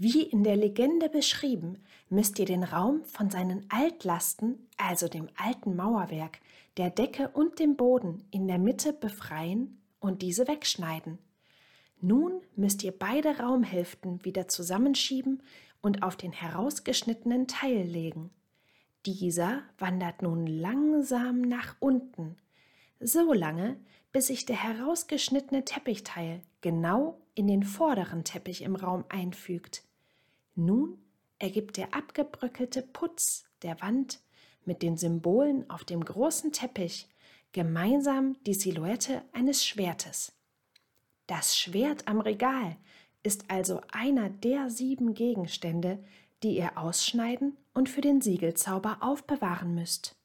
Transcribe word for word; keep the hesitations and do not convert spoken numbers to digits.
Wie in der Legende beschrieben, müsst ihr den Raum von seinen Altlasten, also dem alten Mauerwerk, der Decke und dem Boden in der Mitte befreien und diese wegschneiden. Nun müsst ihr beide Raumhälften wieder zusammenschieben und auf den herausgeschnittenen Teil legen. Dieser wandert nun langsam nach unten, so lange, bis sich der herausgeschnittene Teppichteil genau in den vorderen Teppich im Raum einfügt. Nun ergibt der abgebröckelte Putz der Wand mit den Symbolen auf dem großen Teppich gemeinsam die Silhouette eines Schwertes. Das Schwert am Regal ist also einer der sieben Gegenstände, die ihr ausschneiden und für den Siegelzauber aufbewahren müsst.